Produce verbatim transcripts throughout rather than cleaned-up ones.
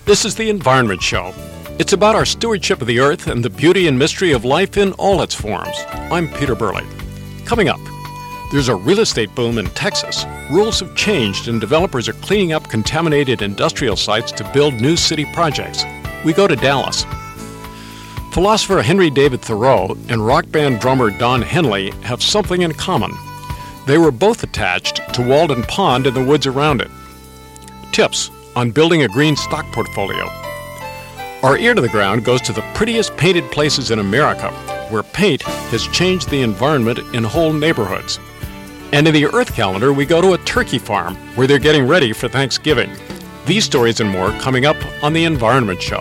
This is the Environment Show. It's about our stewardship of the earth and the beauty and mystery of life in all its forms. I'm Peter Burley. Coming up, there's a real estate boom in Texas. Rules have changed and developers are cleaning up contaminated industrial sites to build new city projects. We go to Dallas. Philosopher Henry David Thoreau and rock band drummer Don Henley have something in common. They were both attached to Walden Pond and the woods around it. Tips on building a green stock portfolio. Our ear to the ground goes to the prettiest painted places in America, where paint has changed the environment in whole neighborhoods. And in the Earth calendar, we go to a turkey farm where they're getting ready for Thanksgiving. These stories and more coming up on The Environment Show.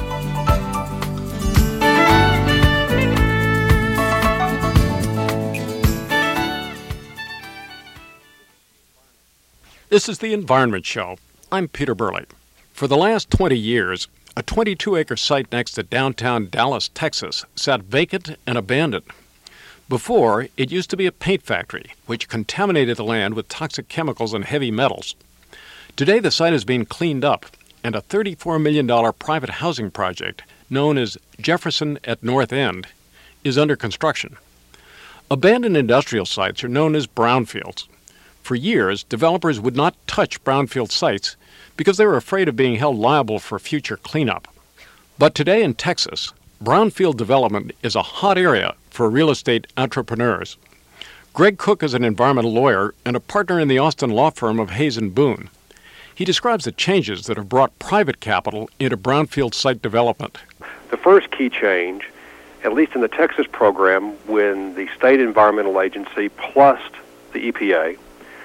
This is The Environment Show. I'm Peter Burley. For the last twenty years, a twenty-two acre site next to downtown Dallas, Texas, sat vacant and abandoned. Before, it used to be a paint factory, which contaminated the land with toxic chemicals and heavy metals. Today, the site is being cleaned up, and a thirty-four million dollars private housing project, known as Jefferson at North End, is under construction. Abandoned industrial sites are known as brownfields. For years, developers would not touch brownfield sites because they were afraid of being held liable for future cleanup. But today in Texas, brownfield development is a hot area for real estate entrepreneurs. Greg Cook is an environmental lawyer and a partner in the Austin law firm of Hayes and Boone. He describes the changes that have brought private capital into brownfield site development. The first key change, at least in the Texas program, when the state environmental agency plus the E P A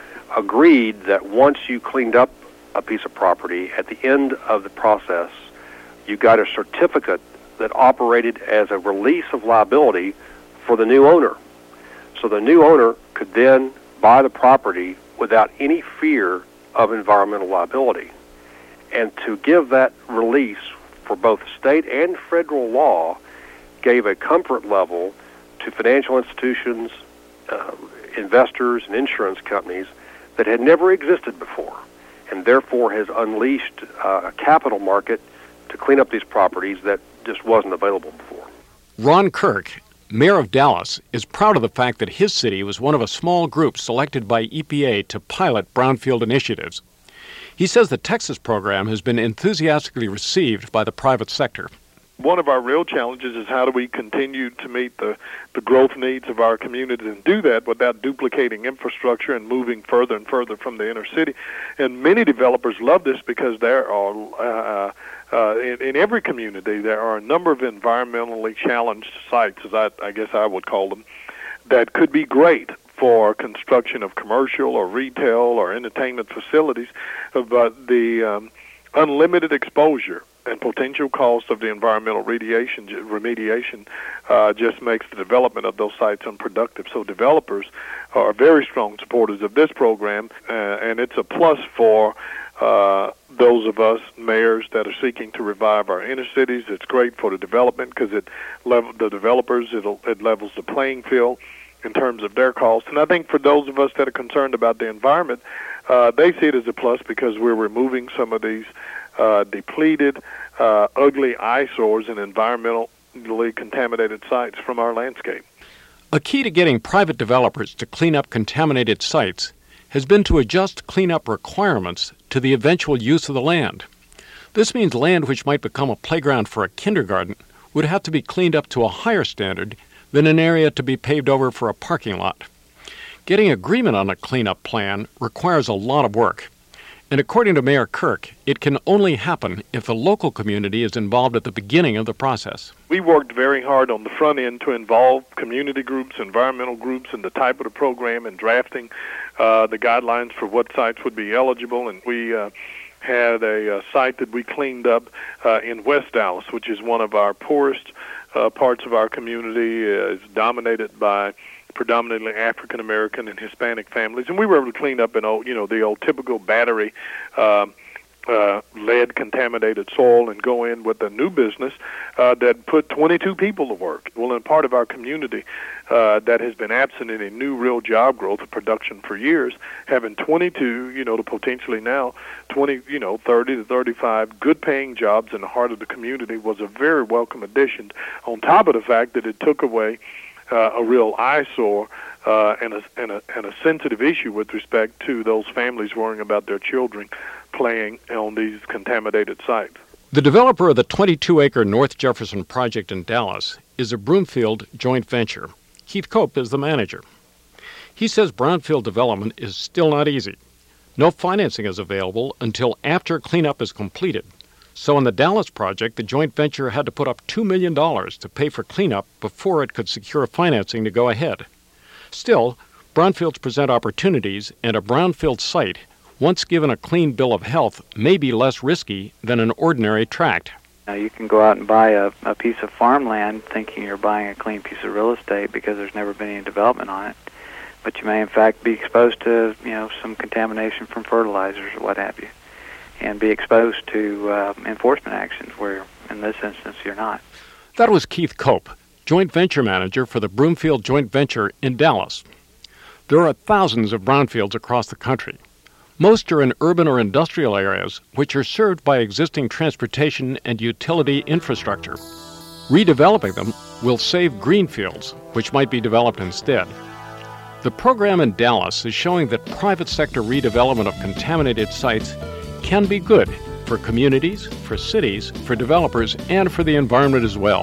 agreed that once you cleaned up a piece of property, at the end of the process, you got a certificate that operated as a release of liability for the new owner. So the new owner could then buy the property without any fear of environmental liability. And to give that release for both state and federal law gave a comfort level to financial institutions, uh, investors, and insurance companies that had never existed before, and therefore has unleashed uh, a capital market to clean up these properties that just wasn't available before. Ron Kirk, mayor of Dallas, is proud of the fact that his city was one of a small group selected by E P A to pilot brownfield initiatives. He says the Texas program has been enthusiastically received by the private sector. One of our real challenges is how do we continue to meet the, the growth needs of our communities and do that without duplicating infrastructure and moving further and further from the inner city. And many developers love this because there are, uh, uh, in, in every community, there are a number of environmentally challenged sites, as I, I guess I would call them, that could be great for construction of commercial or retail or entertainment facilities, but the um, unlimited exposure and potential cost of the environmental remediation, remediation uh, just makes the development of those sites unproductive. So developers are very strong supporters of this program, uh, and it's a plus for uh, those of us mayors that are seeking to revive our inner cities. It's great for the development because it level the developers. It'll, it levels the playing field in terms of their costs. And I think for those of us that are concerned about the environment, uh, they see it as a plus because we're removing some of these Uh, depleted, uh, ugly eyesores and environmentally contaminated sites from our landscape. A key to getting private developers to clean up contaminated sites has been to adjust cleanup requirements to the eventual use of the land. This means land which might become a playground for a kindergarten would have to be cleaned up to a higher standard than an area to be paved over for a parking lot. Getting agreement on a cleanup plan requires a lot of work. And according to Mayor Kirk, it can only happen if the local community is involved at the beginning of the process. We worked very hard on the front end to involve community groups, environmental groups in the type of the program and drafting uh, the guidelines for what sites would be eligible. And we uh, had a, a site that we cleaned up uh, in West Dallas, which is one of our poorest uh, parts of our community. Uh, it's dominated by predominantly African American and Hispanic families, and we were able to clean up an old, you know, the old typical battery uh, uh, lead-contaminated soil and go in with a new business uh, that put twenty-two people to work. Well, in part of our community uh, that has been absent in a new real job growth of production for years, having twenty-two, you know, to potentially now twenty, you know, thirty to thirty-five good-paying jobs in the heart of the community was a very welcome addition, on top of the fact that it took away uh, a real eyesore uh, and, a, and, a, and a sensitive issue with respect to those families worrying about their children playing on these contaminated sites. The developer of the twenty-two acre North Jefferson project in Dallas is a Broomfield joint venture. Keith Cope is the manager. He says brownfield development is still not easy. No financing is available until after cleanup is completed. So in the Dallas project, the joint venture had to put up two million dollars to pay for cleanup before it could secure financing to go ahead. Still, brownfields present opportunities, and a brownfield site, once given a clean bill of health, may be less risky than an ordinary tract. Now, you can go out and buy a, a piece of farmland thinking you're buying a clean piece of real estate because there's never been any development on it. But you may, in fact, be exposed to, you know, some contamination from fertilizers or what have you, and be exposed to uh, enforcement actions where, in this instance, you're not. That was Keith Cope, joint venture manager for the Broomfield joint venture in Dallas. There are thousands of brownfields across the country. Most are in urban or industrial areas, which are served by existing transportation and utility infrastructure. Redeveloping them will save greenfields, which might be developed instead. The program in Dallas is showing that private sector redevelopment of contaminated sites can be good for communities, for cities, for developers, and for the environment as well.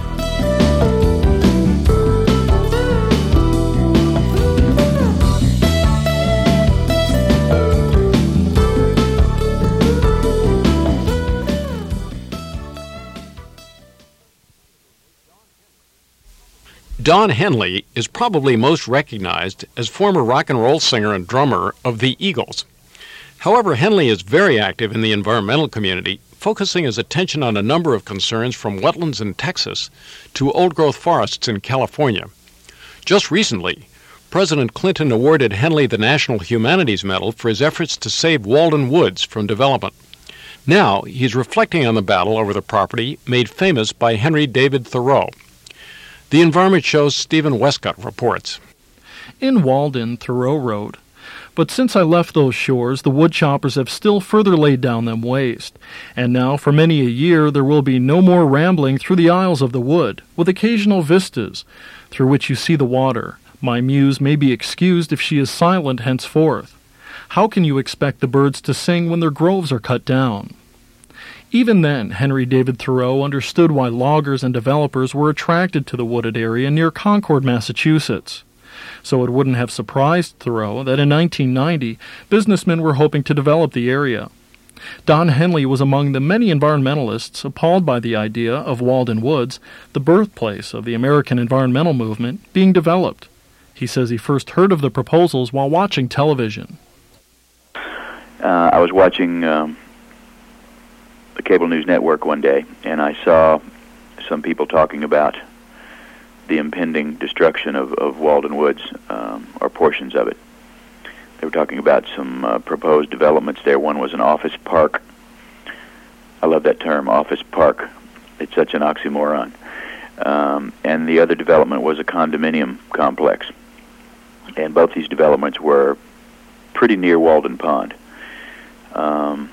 Don Henley is probably most recognized as former rock and roll singer and drummer of the Eagles. However, Henley is very active in the environmental community, focusing his attention on a number of concerns from wetlands in Texas to old-growth forests in California. Just recently, President Clinton awarded Henley the National Humanities Medal for his efforts to save Walden Woods from development. Now, he's reflecting on the battle over the property made famous by Henry David Thoreau. The Environment Show's Stephen Westcott reports. In Walden, Thoreau wrote, "But since I left those shores, the woodchoppers have still further laid down them waste, and now for many a year there will be no more rambling through the aisles of the wood, with occasional vistas, through which you see the water. My muse may be excused if she is silent henceforth. How can you expect the birds to sing when their groves are cut down?" Even then, Henry David Thoreau understood why loggers and developers were attracted to the wooded area near Concord, Massachusetts. So it wouldn't have surprised Thoreau that in nineteen ninety, businessmen were hoping to develop the area. Don Henley was among the many environmentalists appalled by the idea of Walden Woods, the birthplace of the American environmental movement, being developed. He says he first heard of the proposals while watching television. Uh, I was watching um, the cable news network one day, and I saw some people talking about the impending destruction of, of Walden Woods, um, or portions of it. They were talking about some uh, proposed developments there. One was an office park. I love that term, office park. It's such an oxymoron. Um, and the other development was a condominium complex. And both these developments were pretty near Walden Pond. Um,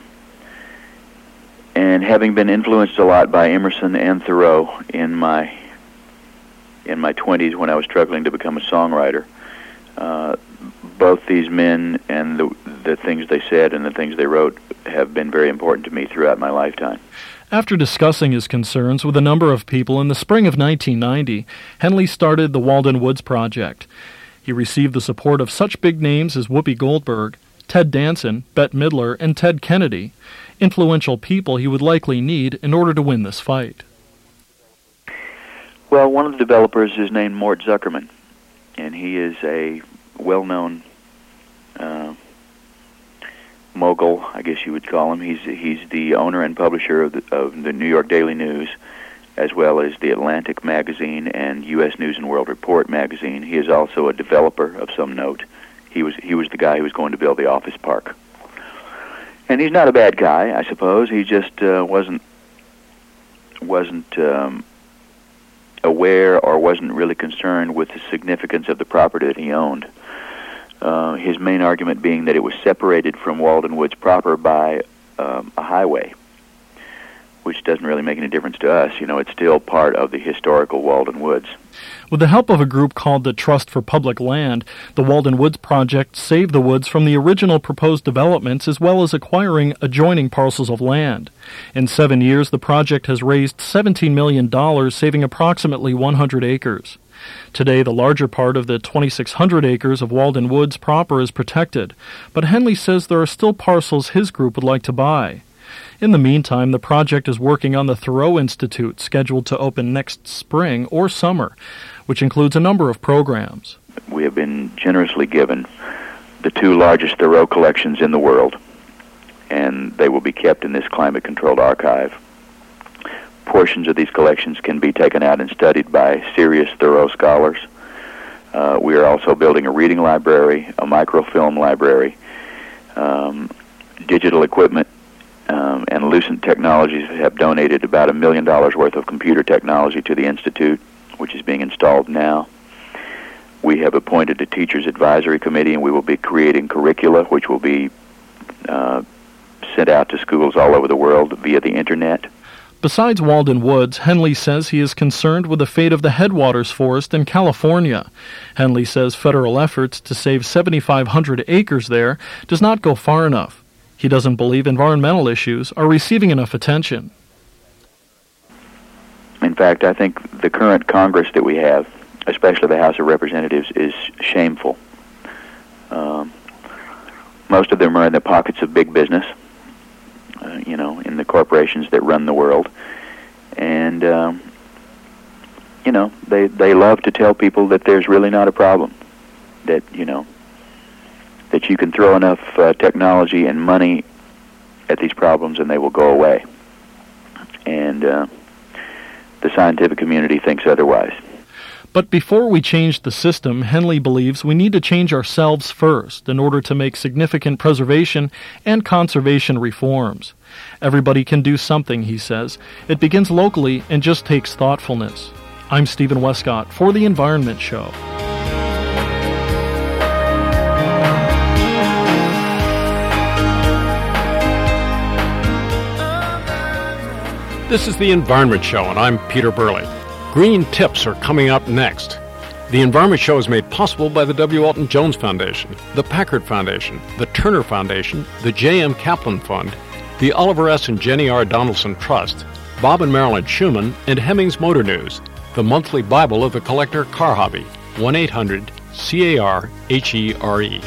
and having been influenced a lot by Emerson and Thoreau in my in my twenties when I was struggling to become a songwriter, uh, both these men and the, the things they said and the things they wrote have been very important to me throughout my lifetime. After discussing his concerns with a number of people in the spring of nineteen ninety, Henley started the Walden Woods Project. He received the support of such big names as Whoopi Goldberg, Ted Danson, Bette Midler, and Ted Kennedy, influential people he would likely need in order to win this fight. Well, one of the developers is named Mort Zuckerman, and he is a well-known uh, mogul, I guess you would call him. He's he's the owner and publisher of the, of the New York Daily News, as well as the Atlantic magazine and U S News and World Report magazine. He is also a developer of some note. He was he was the guy who was going to build the office park. And he's not a bad guy, I suppose. He just uh, wasn't wasn't um, aware or wasn't really concerned with the significance of the property that he owned. Uh, his main argument being that it was separated from Walden Woods proper by um, a highway, which doesn't really make any difference to us. You know, it's still part of the historical Walden Woods. With the help of a group called the Trust for Public Land, the Walden Woods Project saved the woods from the original proposed developments as well as acquiring adjoining parcels of land. In seven years, the project has raised seventeen million dollars, saving approximately one hundred acres. Today, the larger part of the twenty-six hundred acres of Walden Woods proper is protected, but Henley says there are still parcels his group would like to buy. In the meantime, the project is working on the Thoreau Institute, scheduled to open next spring or summer, which includes a number of programs. We have been generously given the two largest Thoreau collections in the world, and they will be kept in this climate-controlled archive. Portions of these collections can be taken out and studied by serious Thoreau scholars. Uh, we are also building a reading library, a microfilm library, um, digital equipment, um, and Lucent Technologies have donated about a million dollars worth of computer technology to the Institute, which is being installed now. We have appointed a teachers advisory committee, and we will be creating curricula, which will be uh, sent out to schools all over the world via the Internet. Besides Walden Woods, Henley says he is concerned with the fate of the Headwaters Forest in California. Henley says federal efforts to save seventy-five hundred acres there does not go far enough. He doesn't believe environmental issues are receiving enough attention. In fact, I think the current Congress that we have, especially the House of Representatives, is shameful. Um, most of them are in the pockets of big business, uh, you know, in the corporations that run the world. And, um, you know, they, they love to tell people that there's really not a problem, that, you know, that you can throw enough uh, technology and money at these problems and they will go away. And uh, the scientific community thinks otherwise. But before we change the system, Henley believes we need to change ourselves first in order to make significant preservation and conservation reforms. Everybody can do something, he says. It begins locally and just takes thoughtfulness. I'm Stephen Westcott for The Environment Show. This is The Environment Show, and I'm Peter Burley. Green tips are coming up next. The Environment Show is made possible by the W. Alton Jones Foundation, the Packard Foundation, the Turner Foundation, the J M. Kaplan Fund, the Oliver S. and Jenny R. Donaldson Trust, Bob and Marilyn Schumann, and Hemmings Motor News, the monthly Bible of the collector car hobby, one eight hundred C A R H E R E.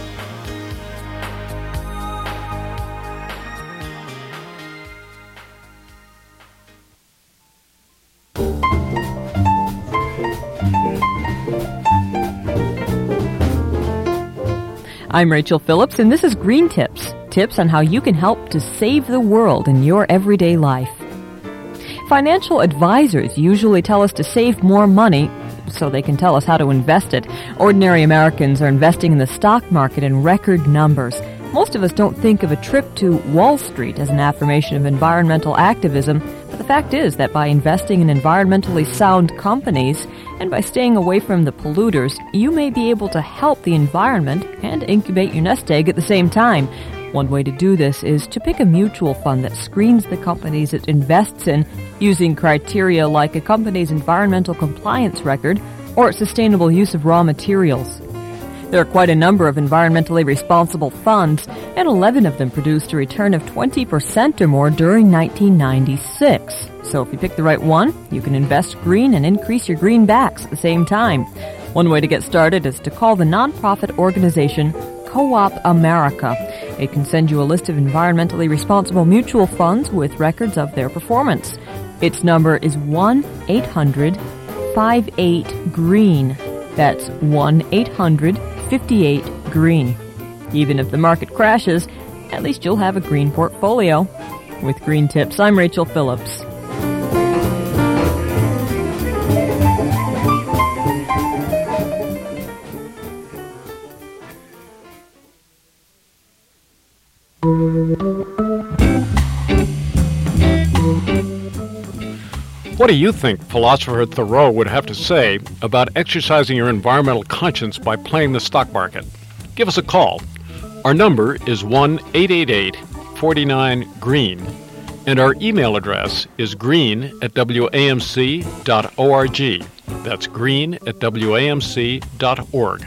I'm Rachel Phillips, and this is Green Tips, tips on how you can help to save the world in your everyday life. Financial advisors usually tell us to save more money so they can tell us how to invest it. Ordinary Americans are investing in the stock market in record numbers. Most of us don't think of a trip to Wall Street as an affirmation of environmental activism, but the fact is that by investing in environmentally sound companies and by staying away from the polluters, you may be able to help the environment and incubate your nest egg at the same time. One way to do this is to pick a mutual fund that screens the companies it invests in using criteria like a company's environmental compliance record or sustainable use of raw materials. There are quite a number of environmentally responsible funds, and eleven of them produced a return of twenty percent or more during nineteen ninety-six. So if you pick the right one, you can invest green and increase your greenbacks at the same time. One way to get started is to call the nonprofit organization Co-op America. It can send you a list of environmentally responsible mutual funds with records of their performance. Its number is one eight hundred five eight green. That's one eight hundred fifty-eight green. Even if the market crashes, at least you'll have a green portfolio. With Green Tips, I'm Rachel Phillips. What do you think philosopher Thoreau would have to say about exercising your environmental conscience by playing the stock market? Give us a call. Our number is one eight eight eight, four nine, green, and our email address is green at w a m c dot org. That's green at w a m c dot org.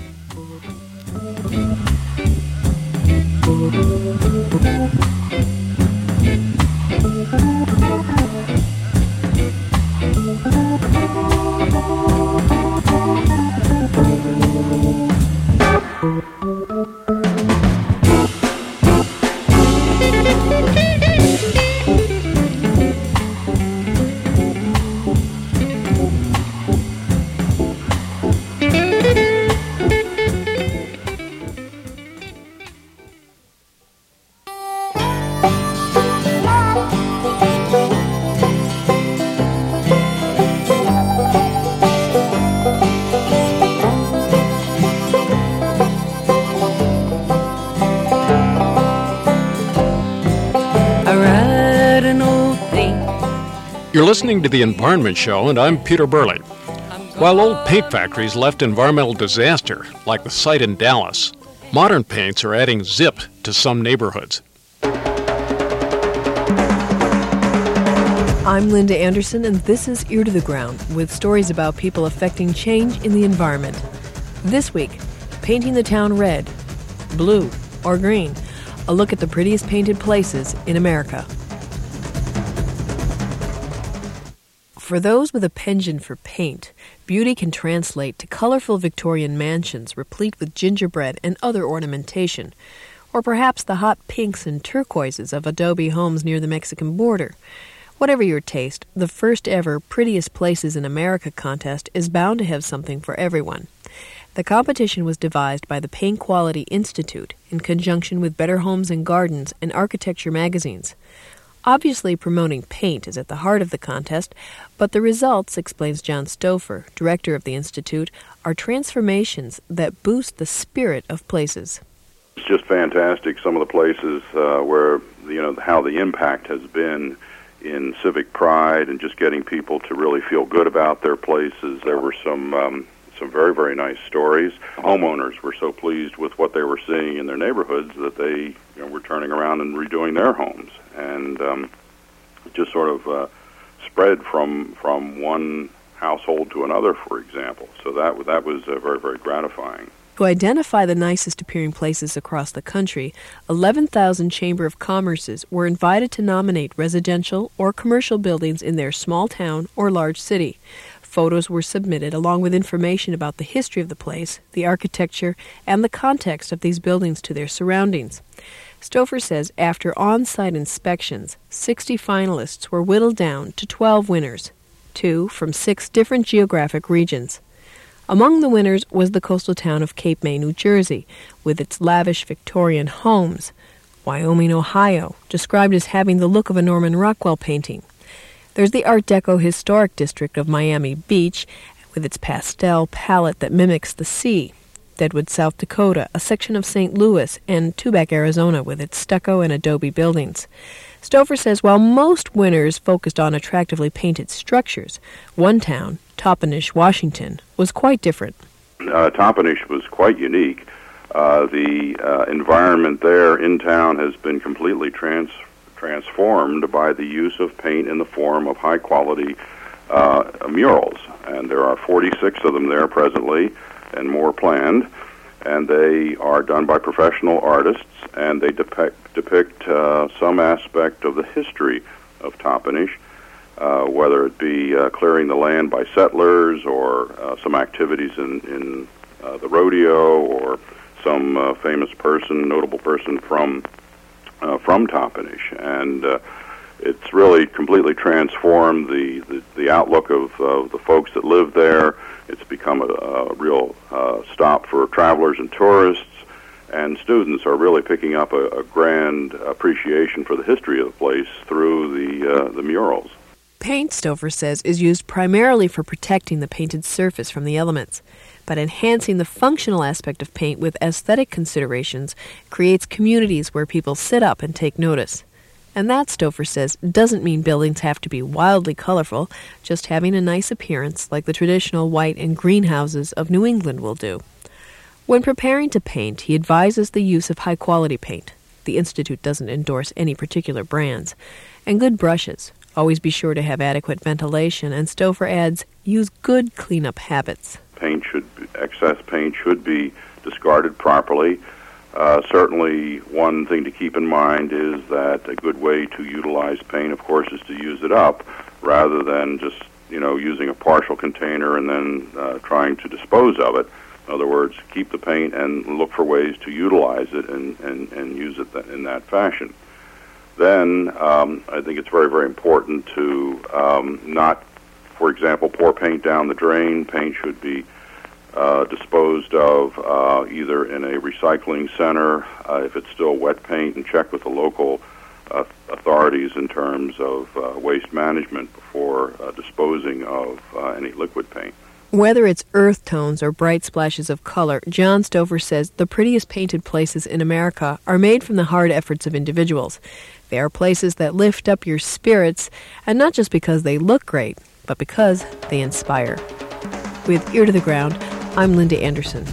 You're listening to The Environment Show, and I'm Peter Burley. While old paint factories left environmental disaster, like the site in Dallas, modern paints are adding zip to some neighborhoods. I'm Linda Anderson, and this is Ear to the Ground, with stories about people affecting change in the environment. This week, painting the town red, blue, or green. A look at the prettiest painted places in America. For those with a penchant for paint, beauty can translate to colorful Victorian mansions replete with gingerbread and other ornamentation, or perhaps the hot pinks and turquoises of adobe homes near the Mexican border. Whatever your taste, the first ever Prettiest Places in America contest is bound to have something for everyone. The competition was devised by the Paint Quality Institute in conjunction with Better Homes and Gardens and Architecture magazines. Obviously, promoting paint is at the heart of the contest, but the results, explains John Stouffer, director of the Institute, are transformations that boost the spirit of places. It's just fantastic, some of the places uh, where, you know, how the impact has been in civic pride and just getting people to really feel good about their places. There were some um, some very, very nice stories. Homeowners were so pleased with what they were seeing in their neighborhoods that they, you know, were turning around and redoing their homes. And um, just sort of uh, spread from from one household to another, for example. So that that was uh, very, very gratifying. To identify the nicest appearing places across the country, eleven thousand Chamber of Commerces were invited to nominate residential or commercial buildings in their small town or large city. Photos were submitted along with information about the history of the place, the architecture, and the context of these buildings to their surroundings. Stouffer says after on-site inspections, sixty finalists were whittled down to twelve winners, two from six different geographic regions. Among the winners was the coastal town of Cape May, New Jersey, with its lavish Victorian homes. Wyoming, Ohio, described as having the look of a Norman Rockwell painting. There's the Art Deco historic district of Miami Beach, with its pastel palette that mimics the sea. Deadwood, South Dakota, a section of Saint Louis, and Tubac, Arizona, with its stucco and adobe buildings. Stouffer says while most winners focused on attractively painted structures, one town, Toppenish, Washington, was quite different. Uh, Toppenish was quite unique. Uh, the uh, environment there in town has been completely trans- transformed by the use of paint in the form of high-quality uh, murals. And there are forty-six of them there presently, and more planned, and they are done by professional artists, and they depict, depict uh, some aspect of the history of Toppenish, uh, whether it be uh, clearing the land by settlers or uh, some activities in, in uh, the rodeo or some uh, famous person, notable person from uh, from Toppenish. And uh, it's really completely transformed the, the, the outlook of uh, the folks that live there. It's become a, a real uh, stop for travelers and tourists, and students are really picking up a, a grand appreciation for the history of the place through the uh, the murals. Paint, Stouffer says, is used primarily for protecting the painted surface from the elements. But enhancing the functional aspect of paint with aesthetic considerations creates communities where people sit up and take notice. And that, Stouffer says, doesn't mean buildings have to be wildly colorful, just having a nice appearance like the traditional white and green houses of New England will do. When preparing to paint, he advises the use of high-quality paint. The Institute doesn't endorse any particular brands. And good brushes. Always be sure to have adequate ventilation, and Stouffer adds, use good cleanup habits. Paint should, excess paint should be discarded properly. Uh, certainly, one thing to keep in mind is that a good way to utilize paint, of course, is to use it up rather than just, you know, using a partial container and then uh, trying to dispose of it. In other words, keep the paint and look for ways to utilize it and, and, and use it th- in that fashion. Then um, I think it's very, very important to um, not, for example, pour paint down the drain. Paint should be uh, disposed of uh, either in a recycling center, uh, if it's still wet paint, and check with the local uh, authorities in terms of uh, waste management before uh, disposing of uh, any liquid paint. Whether it's earth tones or bright splashes of color, John Stouffer says the prettiest painted places in America are made from the hard efforts of individuals. They are places that lift up your spirits, and not just because they look great, but because they inspire. With Ear to the Ground, I'm Linda Anderson.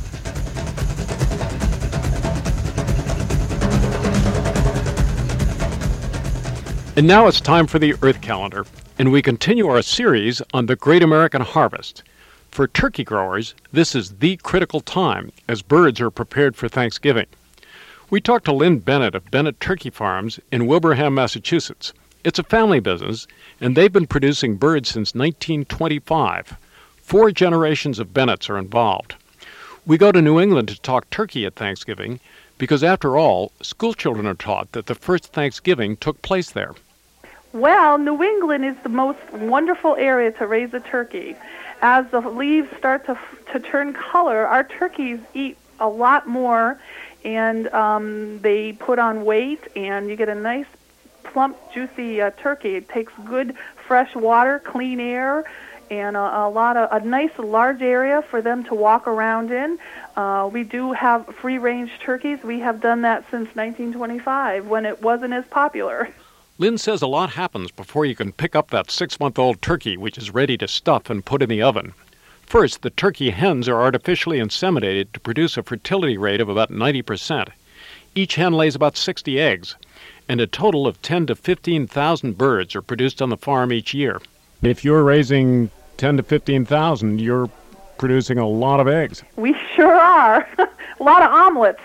And now it's time for the Earth Calendar, and we continue our series on the Great American Harvest. For turkey growers, this is the critical time as birds are prepared for Thanksgiving. We talked to Lynn Bennett of Bennett Turkey Farms in Wilbraham, Massachusetts. It's a family business, and they've been producing birds since nineteen twenty-five. Four generations of Bennetts are involved. We go to New England to talk turkey at Thanksgiving because, after all, school children are taught that the first Thanksgiving took place there. Well, New England is the most wonderful area to raise a turkey. As the leaves start to to turn color, our turkeys eat a lot more, and um, they put on weight, and you get a nice, plump, juicy uh, turkey. It takes good, fresh water, clean air, and a, a lot of a nice, large area for them to walk around in. Uh, we do have free-range turkeys. We have done that since nineteen twenty-five, when it wasn't as popular. Lynn says a lot happens before you can pick up that six-month-old turkey, which is ready to stuff and put in the oven. First, the turkey hens are artificially inseminated to produce a fertility rate of about ninety percent. Each hen lays about sixty eggs, and a total of ten to fifteen thousand birds are produced on the farm each year. If you're raising ten to fifteen thousand, you're producing a lot of eggs. We sure are. A lot of omelets.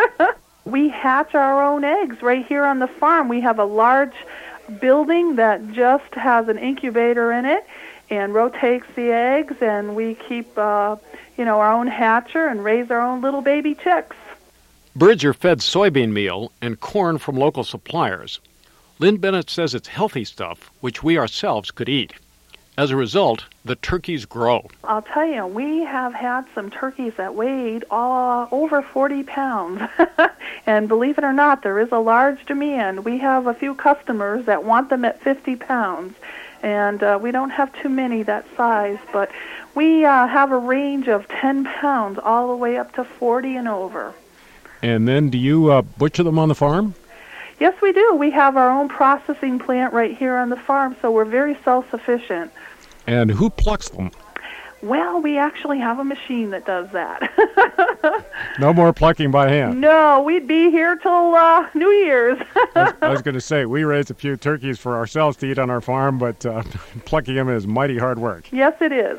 We hatch our own eggs right here on the farm. We have a large building that just has an incubator in it and rotates the eggs, and we keep, uh, you know, our own hatcher and raise our own little baby chicks. Birds are fed soybean meal and corn from local suppliers. Lynn Bennett says it's healthy stuff, which we ourselves could eat. As a result, the turkeys grow. I'll tell you, we have had some turkeys that weighed all over forty pounds. And believe it or not, there is a large demand. We have a few customers that want them at fifty pounds. And uh, we don't have too many that size, but we uh, have a range of ten pounds all the way up to forty and over. And then do you uh, butcher them on the farm? Yes, we do. We have our own processing plant right here on the farm, so we're very self-sufficient. And who plucks them? Well, we actually have a machine that does that. No more plucking by hand? No, we'd be here till uh, New Year's. I was, I was going to say, we raised a few turkeys for ourselves to eat on our farm, but uh, plucking them is mighty hard work. Yes, it is.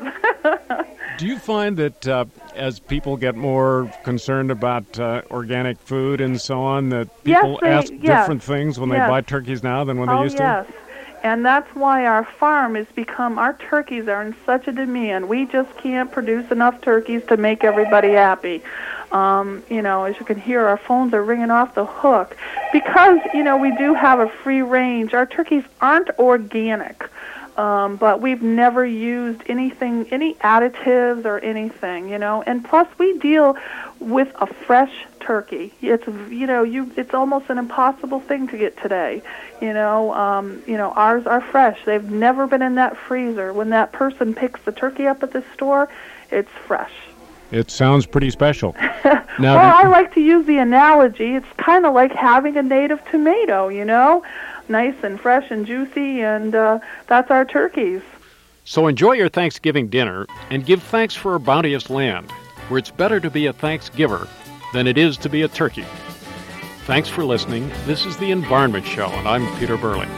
Do you find that uh, as people get more concerned about uh, organic food and so on, that people yes, they, ask yes. different things when yes. they buy turkeys now than when oh, they used yes. to? And that's why our farm has become, our turkeys are in such a demand. We just can't produce enough turkeys to make everybody happy. Um, you know, as you can hear, our phones are ringing off the hook. Because, you know, we do have a free range. Our turkeys aren't organic. Um, but we've never used anything, any additives or anything, you know. And plus, we deal with a fresh turkey. It's, you know, you it's almost an impossible thing to get today. You know, um, you know, ours are fresh. They've never been in that freezer. When that person picks the turkey up at the store, it's fresh. It sounds pretty special. Now, well, I like to use the analogy. It's kind of like having a native tomato, you know, nice and fresh and juicy, and uh, that's our turkeys. So enjoy your Thanksgiving dinner and give thanks for a bounteous land, where it's better to be a Thanksgiver than it is to be a turkey. Thanks for listening. This is The Environment Show, and I'm Peter Burley.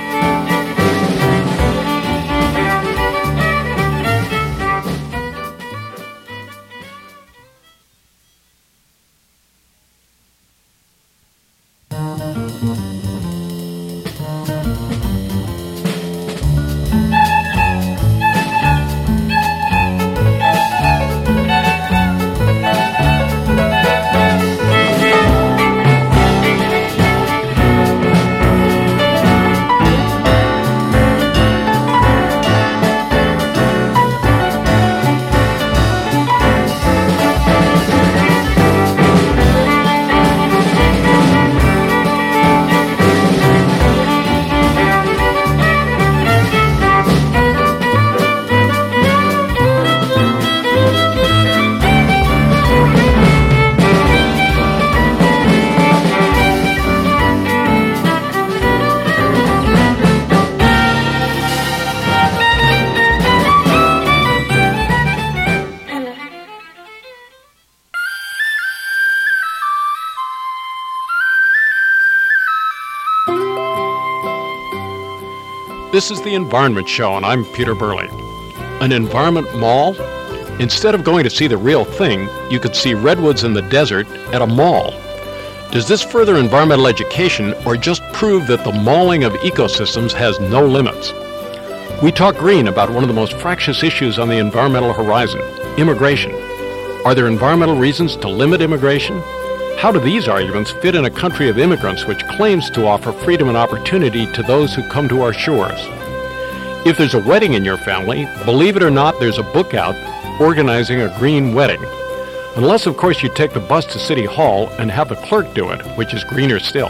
This is The Environment Show, and I'm Peter Burley. An environment mall? Instead of going to see the real thing, you could see redwoods in the desert at a mall. Does this further environmental education or just prove that the mauling of ecosystems has no limits? We talk green about one of the most fractious issues on the environmental horizon, immigration. Are there environmental reasons to limit immigration? How do these arguments fit in a country of immigrants which claims to offer freedom and opportunity to those who come to our shores? If there's a wedding in your family, believe it or not, there's a book out organizing a green wedding. Unless, of course, you take the bus to City Hall and have the clerk do it, which is greener still.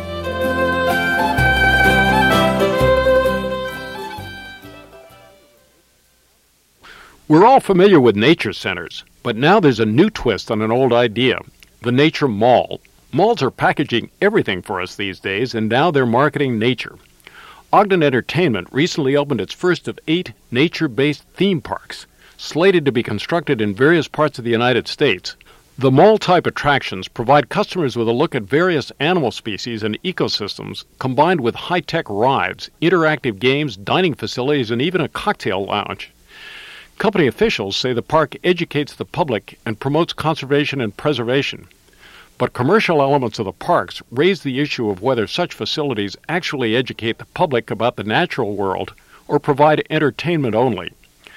We're all familiar with nature centers, but now there's a new twist on an old idea. The Nature Mall. Malls are packaging everything for us these days, and now they're marketing nature. Ogden Entertainment recently opened its first of eight nature-based theme parks, slated to be constructed in various parts of the United States. The mall-type attractions provide customers with a look at various animal species and ecosystems, combined with high-tech rides, interactive games, dining facilities, and even a cocktail lounge. Company officials say the park educates the public and promotes conservation and preservation. But commercial elements of the parks raise the issue of whether such facilities actually educate the public about the natural world or provide entertainment only.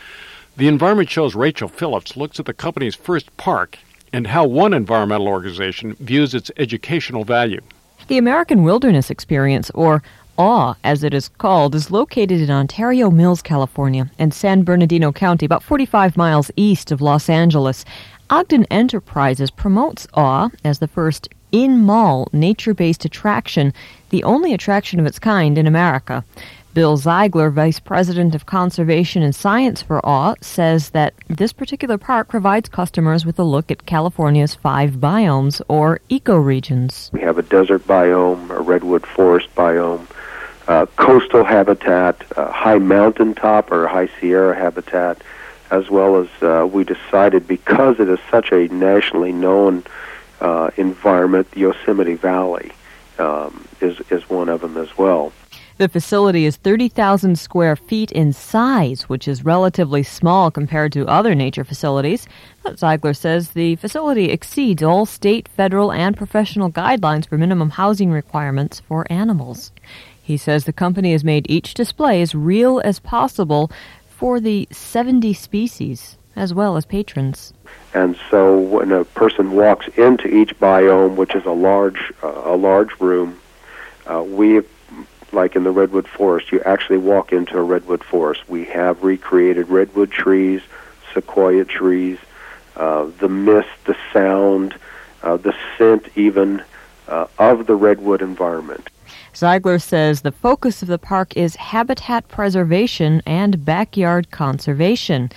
The Environment Show's Rachel Phillips looks at the company's first park and how one environmental organization views its educational value. The American Wilderness Experience, or A W E, as it is called, is located in Ontario Mills, California, and San Bernardino County, about forty-five miles east of Los Angeles. Ogden Enterprises promotes A W E as the first in-mall nature-based attraction, the only attraction of its kind in America. Bill Ziegler, Vice President of Conservation and Science for A W E, says that this particular park provides customers with a look at California's five biomes, or ecoregions. We have a desert biome, a redwood forest biome, Uh, coastal habitat, uh, high mountaintop or high Sierra habitat, as well as uh, we decided, because it is such a nationally known uh, environment, the Yosemite Valley um, is, is one of them as well. The facility is thirty thousand square feet in size, which is relatively small compared to other nature facilities. But Ziegler says the facility exceeds all state, federal, and professional guidelines for minimum housing requirements for animals. He says the company has made each display as real as possible for the seventy species, as well as patrons. And so when a person walks into each biome, which is a large, uh, a large room, uh, we, like in the redwood forest, you actually walk into a redwood forest. We have recreated redwood trees, sequoia trees, uh, the mist, the sound, uh, the scent even uh, of the redwood environment. Ziegler says the focus of the park is habitat preservation and backyard conservation.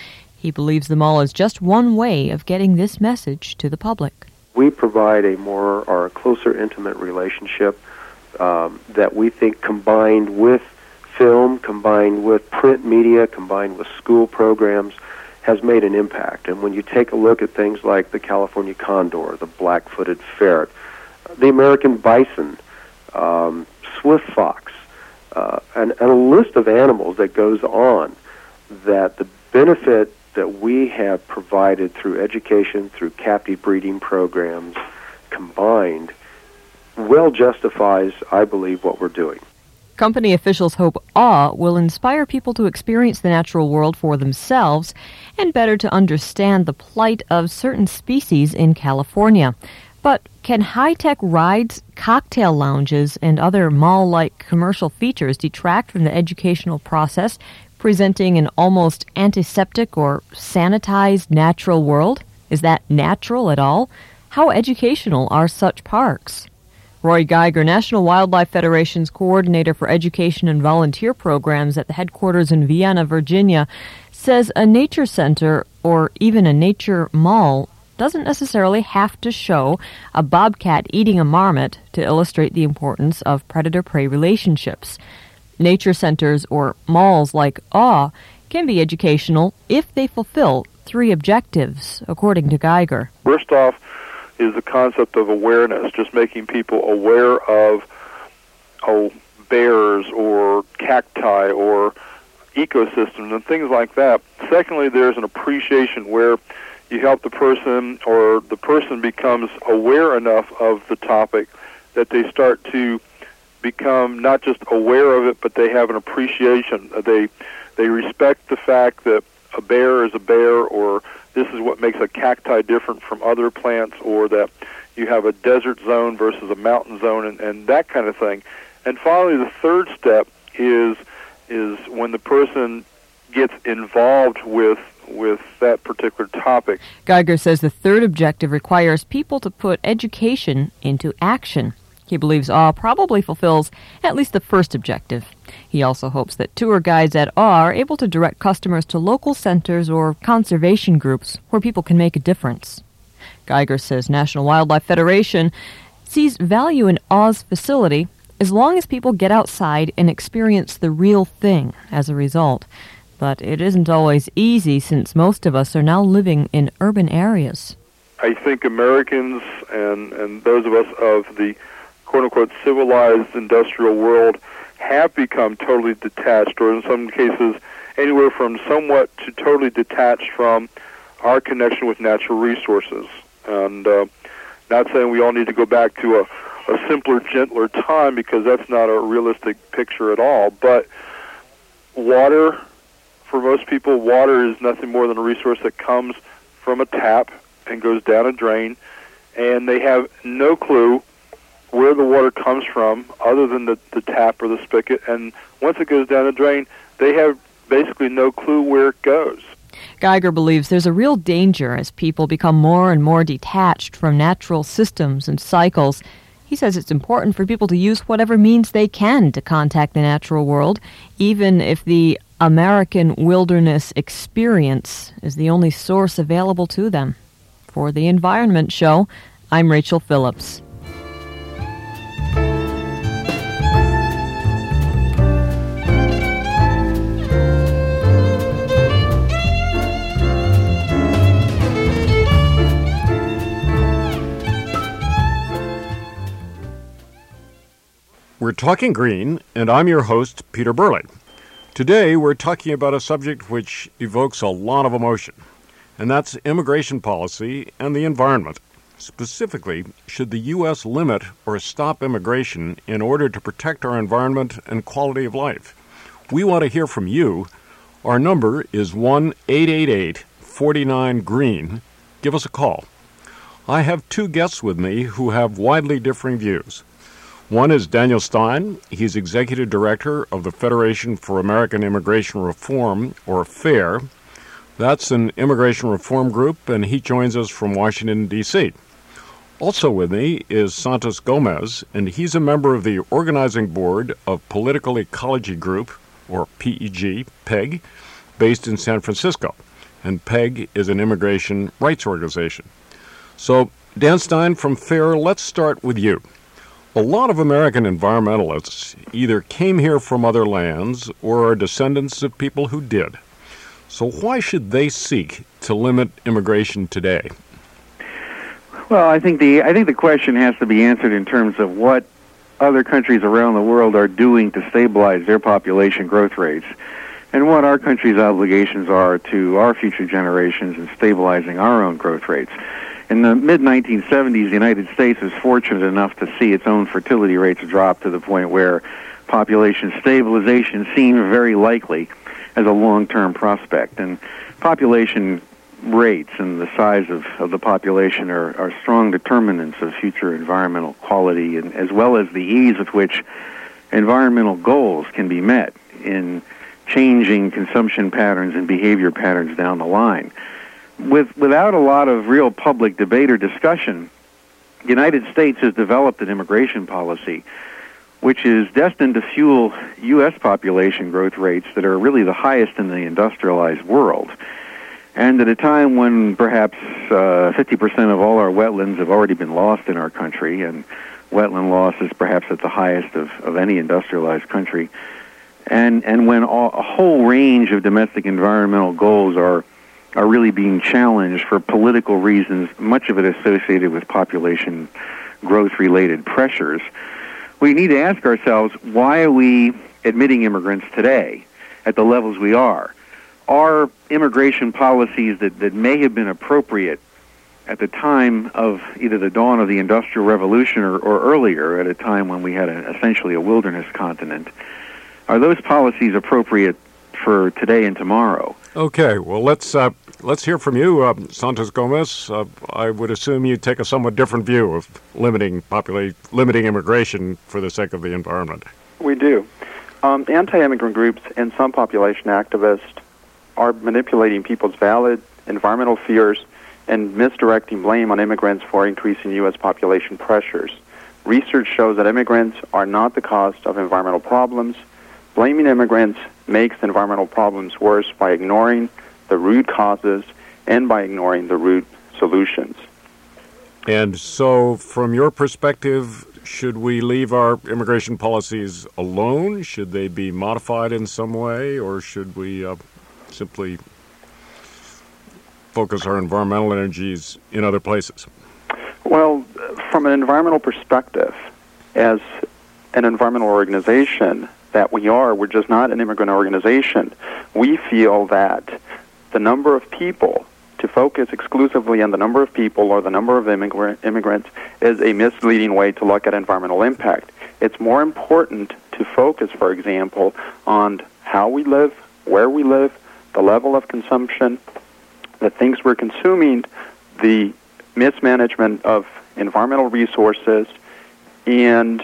He believes the mall is just one way of getting this message to the public. We provide a more or a closer, intimate relationship um, that we think combined with film, combined with print media, combined with school programs, has made an impact. And when you take a look at things like the California condor, the black-footed ferret, the American bison, um, swift fox, uh, and, and a list of animals that goes on, that the benefit that we have provided through education, through captive breeding programs, combined, well justifies, I believe, what we're doing. Company officials hope awe will inspire people to experience the natural world for themselves and better to understand the plight of certain species in California. But can high-tech rides, cocktail lounges, and other mall-like commercial features detract from the educational process, presenting an almost antiseptic or sanitized natural world? Is that natural at all? How educational are such parks? Roy Geiger, National Wildlife Federation's coordinator for education and volunteer programs at the headquarters in Vienna, Virginia, says a nature center or even a nature mall doesn't necessarily have to show a bobcat eating a marmot to illustrate the importance of predator-prey relationships. Nature centers or malls like Awe can be educational if they fulfill three objectives, according to Geiger. First off is the concept of awareness, just making people aware of oh, bears or cacti or ecosystems and things like that. Secondly, there's an appreciation where you help the person or the person becomes aware enough of the topic that they start to become not just aware of it, but they have an appreciation. They they respect the fact that a bear is a bear, or this is what makes a cacti different from other plants, or that you have a desert zone versus a mountain zone, and, and that kind of thing. And finally, the third step is is when the person gets involved with with that particular topic. Geiger says the third objective requires people to put education into action. He believes Awe probably fulfills at least the first objective. He also hopes that tour guides at Awe are able to direct customers to local centers or conservation groups where people can make a difference. Geiger says National Wildlife Federation sees value in Awe's facility as long as people get outside and experience the real thing as a result. But it isn't always easy since most of us are now living in urban areas. I think Americans and, and those of us of the quote-unquote civilized industrial world have become totally detached, or in some cases anywhere from somewhat to totally detached from our connection with natural resources. And uh, not saying we all need to go back to a, a simpler, gentler time, because that's not a realistic picture at all. But water, for most people, water is nothing more than a resource that comes from a tap and goes down a drain, and they have no clue where the water comes from other than the, the tap or the spigot, and once it goes down the drain, they have basically no clue where it goes. Geiger believes there's a real danger as people become more and more detached from natural systems and cycles. He says it's important for people to use whatever means they can to contact the natural world, even if the American wilderness experience is the only source available to them. For the Environment Show, I'm Rachel Phillips. We're talking green, and I'm your host, Peter Burley. Today, we're talking about a subject which evokes a lot of emotion, and that's immigration policy and the environment. Specifically, should the U S limit or stop immigration in order to protect our environment and quality of life? We want to hear from you. Our number is one eight eight eight, four nine, green. Give us a call. I have two guests with me who have widely differing views. One is Daniel Stein. He's Executive Director of the Federation for American Immigration Reform, or FAIR. That's an immigration reform group, and he joins us from Washington, D C Also with me is Santos Gomez, and he's a member of the organizing board of Political Ecology Group, or P E G, PEG, based in San Francisco. and PEG is an immigration rights organization. So, Dan Stein from FAIR, let's start with you. A lot of American environmentalists either came here from other lands or are descendants of people who did. So why should they seek to limit immigration today? Well, I think the I think the question has to be answered in terms of what other countries around the world are doing to stabilize their population growth rates, and what our country's obligations are to our future generations in stabilizing our own growth rates. In the mid nineteen seventies, the United States was fortunate enough to see its own fertility rates drop to the point where population stabilization seemed very likely as a long-term prospect. And population rates and the size of, of the population are, are strong determinants of future environmental quality, and as well as the ease with which environmental goals can be met in changing consumption patterns and behavior patterns down the line. With, without a lot of real public debate or discussion, the United States has developed an immigration policy which is destined to fuel U S population growth rates that are really the highest in the industrialized world. And at a time when perhaps uh, fifty percent of all our wetlands have already been lost in our country, and wetland loss is perhaps at the highest of, of any industrialized country, and, and when all, a whole range of domestic environmental goals are are really being challenged for political reasons, much of it associated with population growth-related pressures, we need to ask ourselves, why are we admitting immigrants today at the levels we are? Are immigration policies that, that may have been appropriate at the time of either the dawn of the Industrial Revolution or, or earlier, at a time when we had a, essentially a wilderness continent, are those policies appropriate for today and tomorrow? Okay, well, let's uh, let's hear from you, uh, Santos Gomez. Uh, I would assume you take a somewhat different view of limiting popula- limiting immigration for the sake of the environment. We do. Um, anti-immigrant groups and some population activists are manipulating people's valid environmental fears and misdirecting blame on immigrants for increasing U S population pressures. Research shows that immigrants are not the cause of environmental problems. Blaming immigrants makes environmental problems worse by ignoring the root causes and by ignoring the root solutions. And so, from your perspective, should we leave our immigration policies alone? Should they be modified in some way, or should we uh, simply focus our environmental energies in other places? Well, from an environmental perspective, as an environmental organization that we are, we're just not an immigrant organization. We feel that the number of people, to focus exclusively on the number of people or the number of immigrant, immigrants, is a misleading way to look at environmental impact. It's more important to focus, for example, on how we live, where we live, the level of consumption, the things we're consuming, the mismanagement of environmental resources, and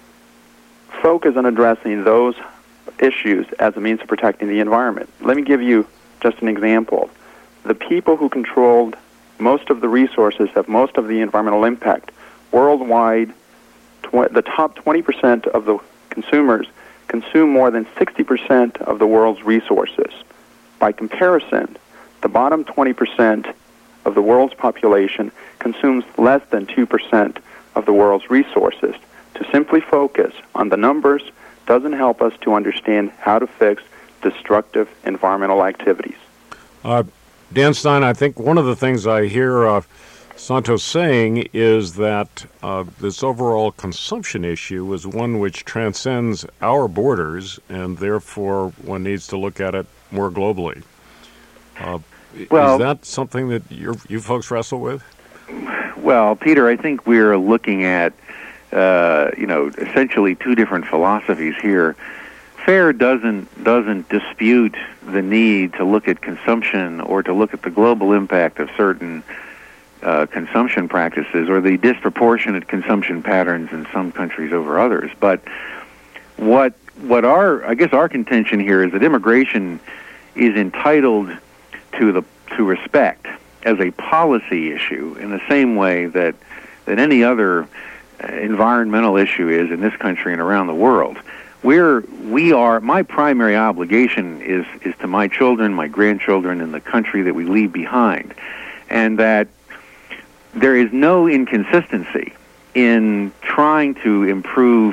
focus on addressing those issues as a means of protecting the environment. Let me give you just an example. The people who controlled most of the resources have most of the environmental impact. Worldwide, tw- the top twenty percent of the consumers consume more than sixty percent of the world's resources. By comparison, the bottom twenty percent of the world's population consumes less than two percent of the world's resources. To simply focus on the numbers doesn't help us to understand how to fix destructive environmental activities. Uh, Dan Stein, I think one of the things I hear uh, Santos saying is that uh, this overall consumption issue is one which transcends our borders, and therefore one needs to look at it more globally. Uh, well, is that something that you're, you folks wrestle with? Well, Peter, I think we're looking at Uh, you know, essentially two different philosophies here. FAIR doesn't doesn't dispute the need to look at consumption or to look at the global impact of certain uh, consumption practices or the disproportionate consumption patterns in some countries over others. But what what our I guess our contention here is that immigration is entitled to the to respect as a policy issue in the same way that that any other environmental issue is in this country and around the world. we're we are my primary obligation is is to my children, my grandchildren, and the country that we leave behind, and that there is no inconsistency in trying to improve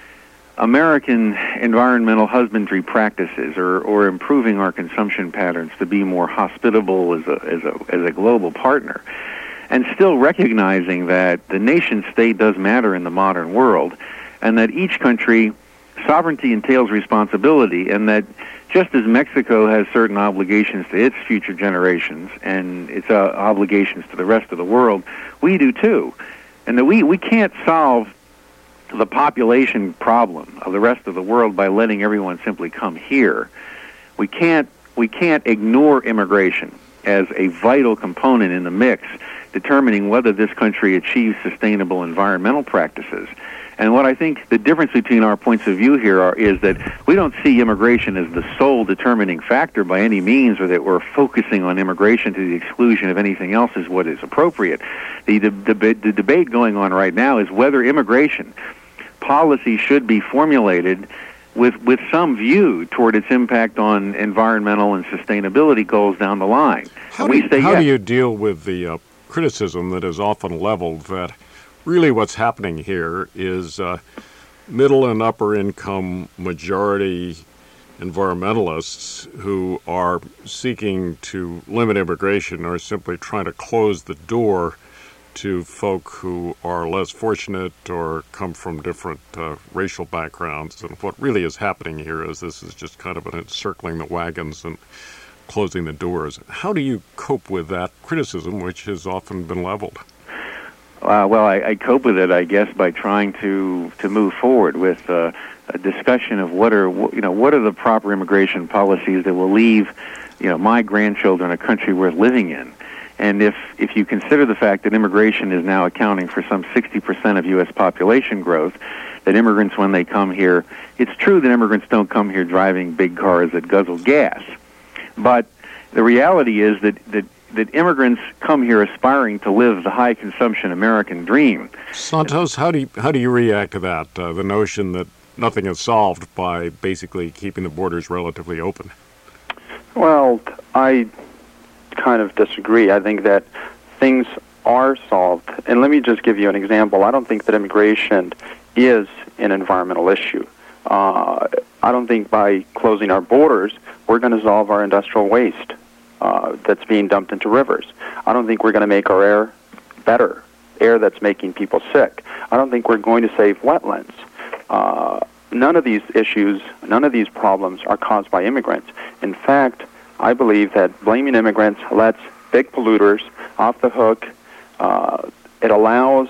American environmental husbandry practices, or, or improving our consumption patterns to be more hospitable as a as a as a global partner, and still recognizing that the nation state does matter in the modern world, and that each country, sovereignty entails responsibility, and that just as Mexico has certain obligations to its future generations and its uh, obligations to the rest of the world, we do too, and that we, we can't solve the population problem of the rest of the world by letting everyone simply come here. We can't we can't ignore immigration as a vital component in the mix, determining whether this country achieves sustainable environmental practices. And what I think the difference between our points of view here are, is that we don't see immigration as the sole determining factor by any means, or that we're focusing on immigration to the exclusion of anything else is what is appropriate. The, the, the, the debate going on right now is whether immigration policy should be formulated with, with some view toward its impact on environmental and sustainability goals down the line. How, do you, how yes. do you deal with the uh, criticism that is often leveled that really what's happening here is uh, middle and upper income majority environmentalists who are seeking to limit immigration are simply trying to close the door to folk who are less fortunate or come from different uh, racial backgrounds. And what really is happening here is this is just kind of an encircling the wagons and closing the doors. How do you cope with that criticism, which has often been leveled? Uh, well, I, I cope with it, I guess, by trying to to move forward with uh, a discussion of what are you know what are the proper immigration policies that will leave you know my grandchildren a country worth living in. And if if you consider the fact that immigration is now accounting for some sixty percent of U S population growth, that immigrants, when they come here, it's true that immigrants don't come here driving big cars that guzzle gas, but the reality is that that that immigrants come here aspiring to live the high-consumption American dream. Santos, how do you, how do you react to that, uh, the notion that nothing is solved by basically keeping the borders relatively open? Well, I kind of disagree. I think that things are solved. And let me just give you an example. I don't think that immigration is an environmental issue. Uh, I don't think by closing our borders we're going to solve our industrial waste Uh, that's being dumped into rivers. I don't think we're going to make our air better, air that's making people sick. I don't think we're going to save wetlands. Uh, none of these issues, none of these problems are caused by immigrants. In fact, I believe that blaming immigrants lets big polluters off the hook. Uh, it allows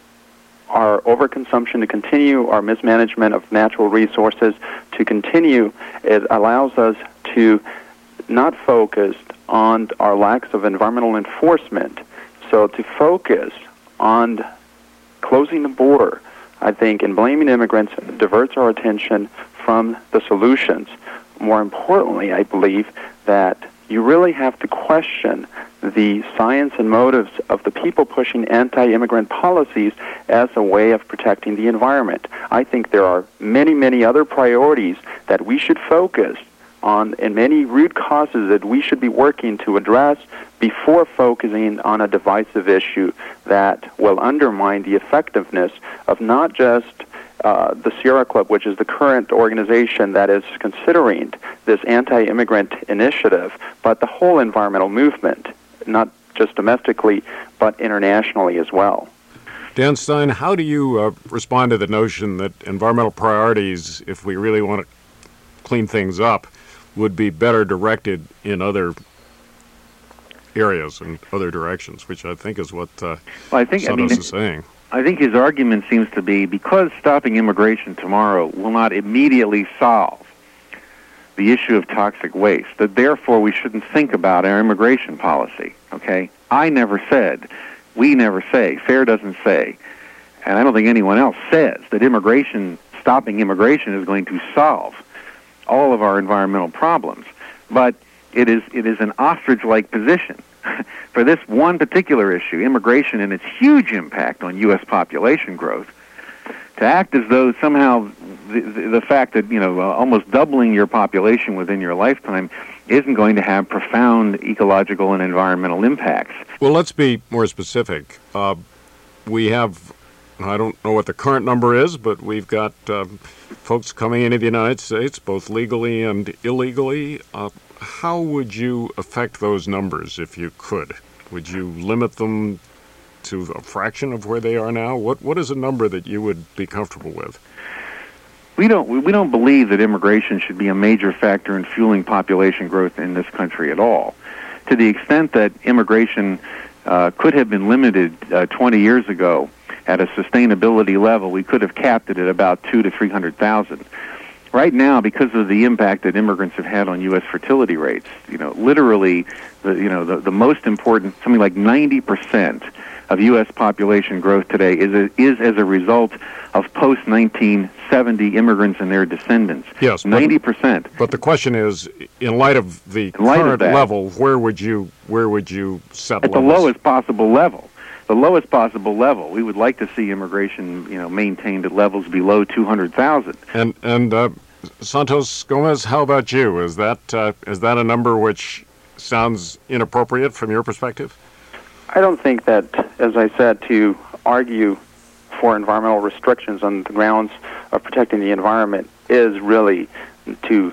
our overconsumption to continue, our mismanagement of natural resources to continue. It allows us to not focus on our lacks of environmental enforcement. So to focus on closing the border, I think, and blaming immigrants diverts our attention from the solutions. More importantly, I believe that you really have to question the science and motives of the people pushing anti-immigrant policies as a way of protecting the environment. I think there are many, many other priorities that we should focus on, and many root causes that we should be working to address before focusing on a divisive issue that will undermine the effectiveness of not just uh, the Sierra Club, which is the current organization that is considering this anti-immigrant initiative, but the whole environmental movement, not just domestically, but internationally as well. Dan Stein, how do you uh, respond to the notion that environmental priorities, if we really want to clean things up, would be better directed in other areas and other directions, which I think is what uh, well, I think, Santos I mean, is saying. I think his argument seems to be, because stopping immigration tomorrow will not immediately solve the issue of toxic waste, that therefore we shouldn't think about our immigration policy, okay? I never said, we never say, FAIR doesn't say, and I don't think anyone else says that immigration, stopping immigration is going to solve all of our environmental problems. But it is it is an ostrich-like position for this one particular issue, immigration and its huge impact on U S population growth, to act as though somehow the, the, the fact that, you know, uh, almost doubling your population within your lifetime isn't going to have profound ecological and environmental impacts. Well, let's be more specific. Uh, we have, I don't know what the current number is, but we've got uh, folks coming into the United States, both legally and illegally. Uh, how would you affect those numbers if you could? Would you limit them to a fraction of where they are now? What What is a number that you would be comfortable with? We don't we don't believe that immigration should be a major factor in fueling population growth in this country at all. To the extent that immigration uh, could have been limited uh, twenty years ago at a sustainability level, we could have capped it at about two to three hundred thousand. Right now, because of the impact that immigrants have had on U S fertility rates, you know, literally, the you know the, the most important, something like ninety percent of U S population growth today is a, is as a result of post nineteen seventy immigrants and their descendants. Yes, ninety percent. But the question is, in light of the light current of that, level, where would you where would you set at levels? the lowest possible level? The lowest possible level. We would like to see immigration, you know, maintained at levels below two hundred thousand. And and uh, Santos Gomez, how about you? Is that uh, is that a number which sounds inappropriate from your perspective? I don't think that, as I said, to argue for environmental restrictions on the grounds of protecting the environment is really to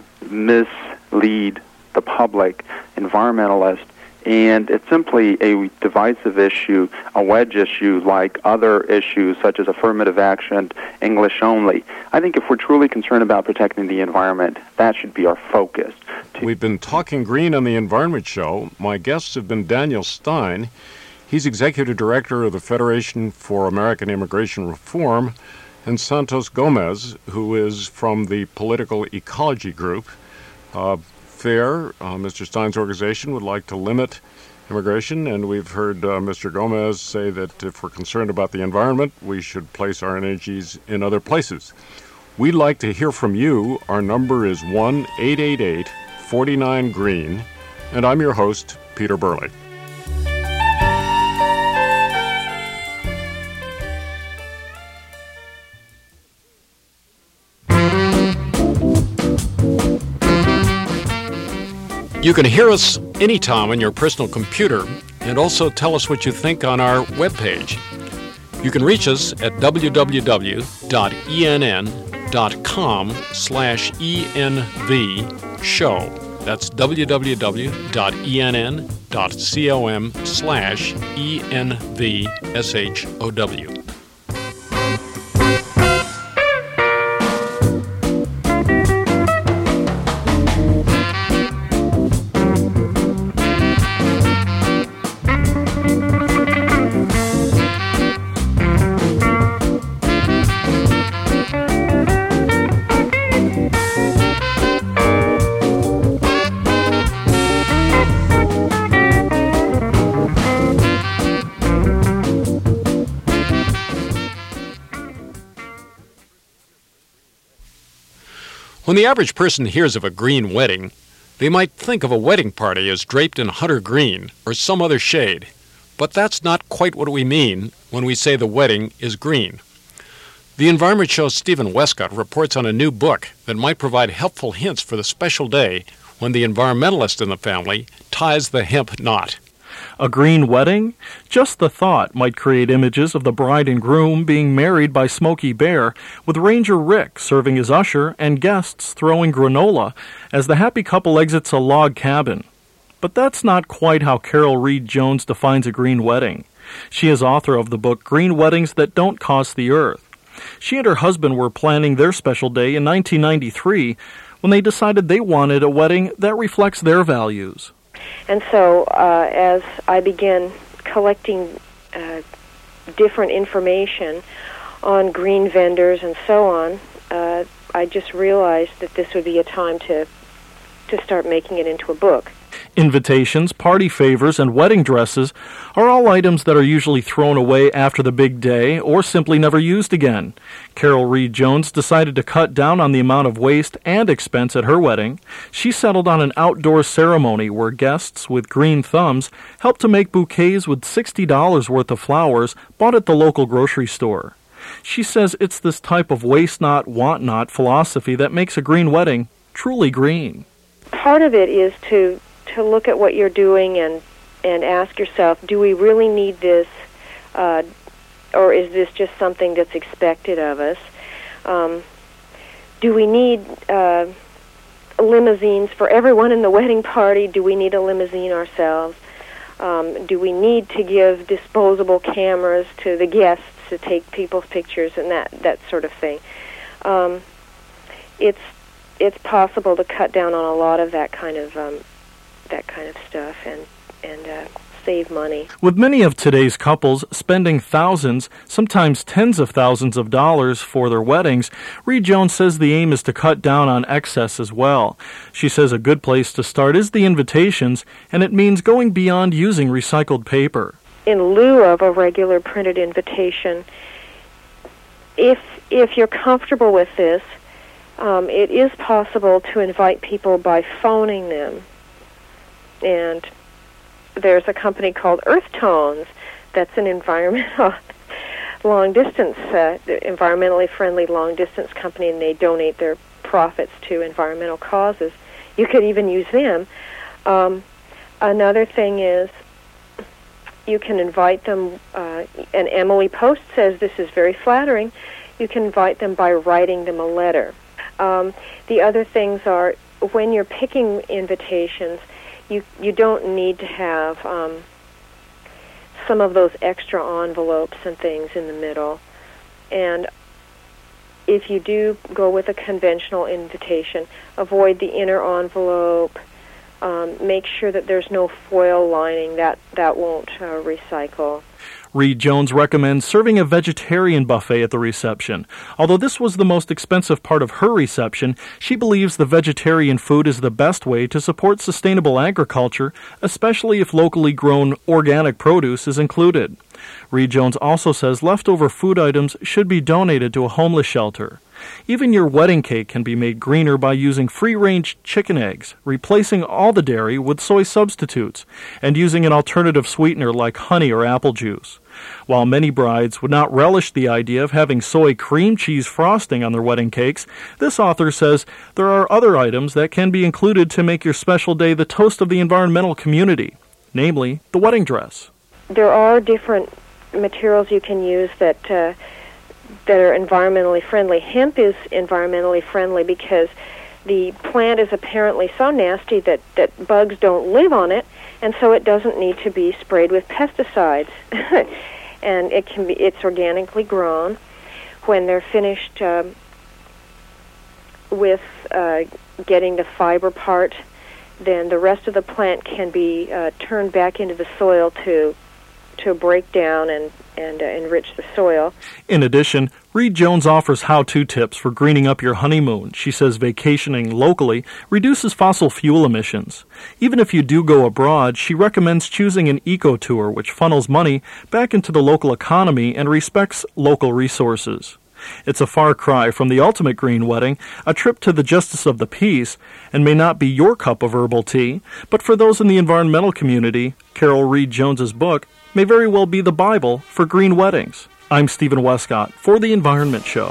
mislead the public, environmentalists, and it's simply a divisive issue, a wedge issue like other issues such as affirmative action, English only. I think if we're truly concerned about protecting the environment, that should be our focus. We've been talking green on the Environment Show. My guests have been Daniel Stein. He's Executive Director of the Federation for American Immigration Reform, and Santos Gomez, who is from the Political Ecology Group. Uh, FAIR, uh, Mister Stein's organization, would like to limit immigration, and we've heard uh, Mister Gomez say that if we're concerned about the environment, we should place our energies in other places. We'd like to hear from you. Our number is one eight eight eight, four nine, green, and I'm your host, Peter Burley. You can hear us anytime on your personal computer and also tell us what you think on our webpage. You can reach us at w w w dot e n n dot com slash E N V show. That's w w w dot e n n dot com slash E N V S H O W. When the average person hears of a green wedding, they might think of a wedding party as draped in hunter green or some other shade. But that's not quite what we mean when we say the wedding is green. The Environment Show's Stephen Westcott reports on a new book that might provide helpful hints for the special day when the environmentalist in the family ties the hemp knot. A green wedding? Just the thought might create images of the bride and groom being married by Smokey Bear, with Ranger Rick serving as usher and guests throwing granola as the happy couple exits a log cabin. But that's not quite how Carol Reed Jones defines a green wedding. She is author of the book Green Weddings That Don't Cost the Earth. She and her husband were planning their special day in nineteen ninety-three when they decided they wanted a wedding that reflects their values. And so uh, as I began collecting uh, different information on green vendors and so on, uh, I just realized that this would be a time to to start making it into a book. Invitations, party favors, and wedding dresses are all items that are usually thrown away after the big day or simply never used again. Carol Reed Jones decided to cut down on the amount of waste and expense at her wedding. She settled on an outdoor ceremony where guests with green thumbs helped to make bouquets with sixty dollars worth of flowers bought at the local grocery store. She says it's this type of waste not, want not philosophy that makes a green wedding truly green. Part of it is to to look at what you're doing and and ask yourself, do we really need this, uh, or is this just something that's expected of us? Um, do we need uh, limousines for everyone in the wedding party? Do we need a limousine ourselves? Um, do we need to give disposable cameras to the guests to take people's pictures and that, that sort of thing? Um, it's it's possible to cut down on a lot of that kind of um, that kind of stuff and and uh, save money. With many of today's couples spending thousands, sometimes tens of thousands of dollars for their weddings, Reed Jones says the aim is to cut down on excess as well. She says a good place to start is the invitations, and it means going beyond using recycled paper. In lieu of a regular printed invitation, if if you're comfortable with this, um, it is possible to invite people by phoning them. And there's a company called Earth Tones that's an environmental long-distance, uh, environmentally friendly long-distance company, and they donate their profits to environmental causes. You could even use them. Um, another thing is you can invite them, uh, and Emily Post says this is very flattering, you can invite them by writing them a letter. Um, the other things are, when you're picking invitations, you you don't need to have um, some of those extra envelopes and things in the middle. And if you do go with a conventional invitation, avoid the inner envelope. Um, make sure that there's no foil lining. That, that won't uh, recycle. Reed Jones recommends serving a vegetarian buffet at the reception. Although this was the most expensive part of her reception, she believes the vegetarian food is the best way to support sustainable agriculture, especially if locally grown organic produce is included. Reed Jones also says leftover food items should be donated to a homeless shelter. Even your wedding cake can be made greener by using free-range chicken eggs, replacing all the dairy with soy substitutes, and using an alternative sweetener like honey or apple juice. While many brides would not relish the idea of having soy cream cheese frosting on their wedding cakes, this author says there are other items that can be included to make your special day the toast of the environmental community, namely the wedding dress. There are different materials you can use that uh, that are environmentally friendly. Hemp is environmentally friendly because the plant is apparently so nasty that, that bugs don't live on it, and so it doesn't need to be sprayed with pesticides. And it can be it's organically grown. When they're finished um, with uh, getting the fiber part, then the rest of the plant can be uh, turned back into the soil to to break down and, and uh, enrich the soil. In addition, Reed Jones offers how-to tips for greening up your honeymoon. She says vacationing locally reduces fossil fuel emissions. Even if you do go abroad, she recommends choosing an eco-tour which funnels money back into the local economy and respects local resources. It's a far cry from the ultimate green wedding, a trip to the Justice of the Peace, and may not be your cup of herbal tea, but for those in the environmental community, Carol Reed Jones's book may very well be the Bible for green weddings. I'm Stephen Westcott for The Environment Show.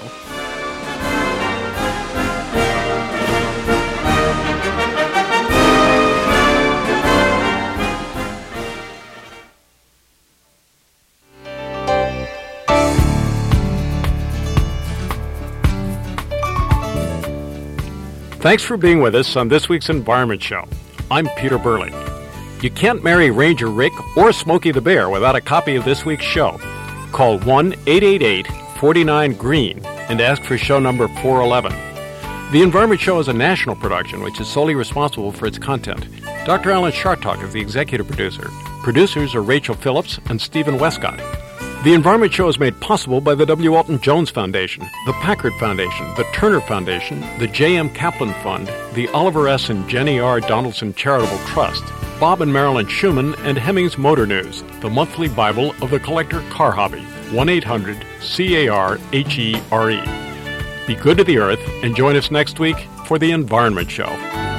Thanks for being with us on this week's Environment Show. I'm Peter Burley. You can't marry Ranger Rick or Smokey the Bear without a copy of this week's show. Call one eight eight eight, four nine, green and ask for show number four eleven. The Environment Show is a national production which is solely responsible for its content. Doctor Alan Chartock is the executive producer. Producers are Rachel Phillips and Stephen Westcott. The Environment Show is made possible by the W. Walton Jones Foundation, the Packard Foundation, the Turner Foundation, the J M. Kaplan Fund, the Oliver S. and Jenny R. Donaldson Charitable Trust, Bob and Marilyn Schumann, and Hemmings Motor News, the monthly Bible of the collector car hobby. one eight hundred C A R H E R E. Be good to the earth and join us next week for The Environment Show.